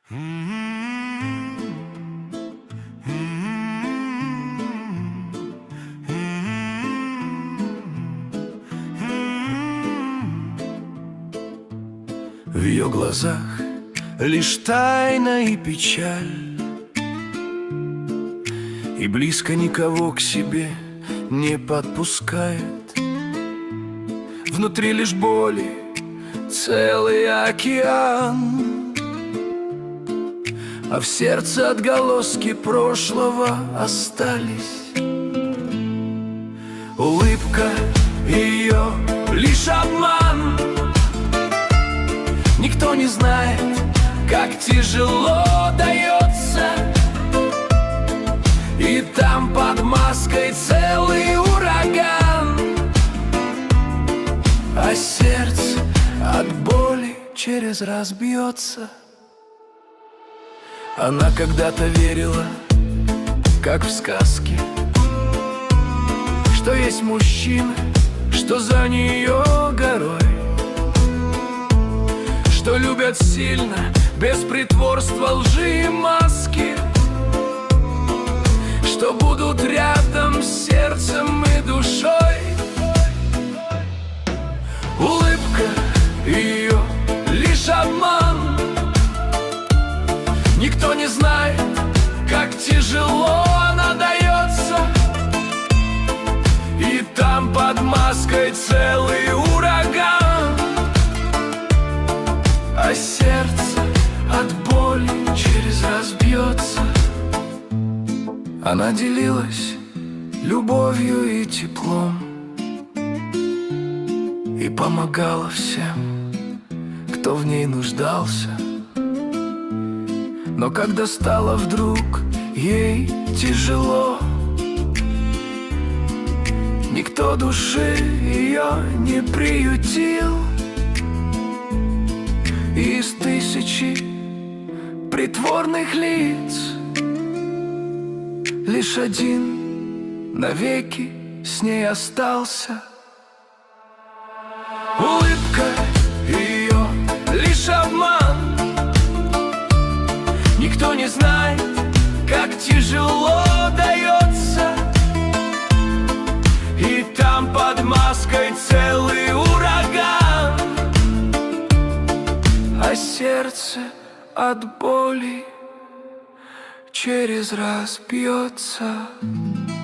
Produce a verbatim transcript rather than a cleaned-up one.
В ее глазах лишь тайна и печаль, и близко никого к себе не подпускает. Внутри лишь боли целый океан, а в сердце отголоски прошлого остались. Улыбка ее лишь обман. Никто не знает, как тяжело дается, и там под маской целый ураган, а сердце от боли через раз бьется. Она когда-то верила, как в сказке, что есть мужчина, что за нее горой, что любят сильно, без притворства, лжи и маски, что будут рядом с сердцем и душой. Улыбка ее лишь обман. Никто не знает, как тяжело она дается, и там под маской целый ураган, а сердце от боли через раз бьется. Она делилась любовью и теплом и помогала всем, кто в ней нуждался. Но когда стало вдруг ей тяжело, никто души ее не приютил, и из тысячи притворных лиц лишь один навеки с ней остался. Улыбка ее лишь обман. Никто не знает, как тяжело дается, и там под маской целый ураган, а сердце от боли через раз бьется.